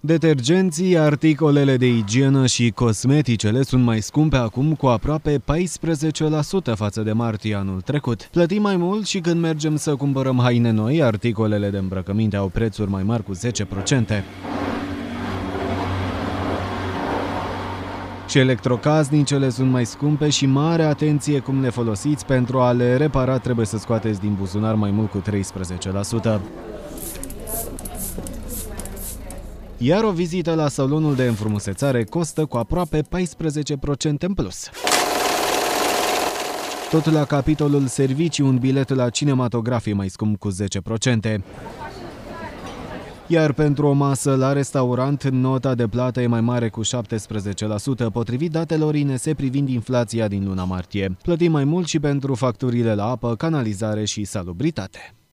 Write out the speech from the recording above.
Detergenții, articolele de igienă și cosmeticele sunt mai scumpe acum cu aproape 14% față de martie anul trecut. Plătim mai mult și când mergem să cumpărăm haine noi, articolele de îmbrăcăminte au prețuri mai mari cu 10%. Și electrocasnicele sunt mai scumpe și mare atenție cum le folosiți, pentru a le repara trebuie să scoateți din buzunar mai mult cu 13%. Iar o vizită la salonul de înfrumusețare costă cu aproape 14% în plus. Tot la capitolul servicii, un bilet la cinematograf e mai scump cu 10%. Iar pentru o masă la restaurant, nota de plată e mai mare cu 17%, potrivit datelor INS privind inflația din luna martie. Plătim mai mult și pentru facturile la apă, canalizare și salubritate.